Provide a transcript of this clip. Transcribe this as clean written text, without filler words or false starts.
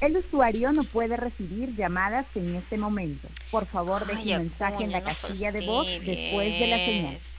El usuario no puede recibir llamadas en este momento. Por favor, deje Ay, un mensaje en Acuña, la no casilla de voz después de la señal. fastidies.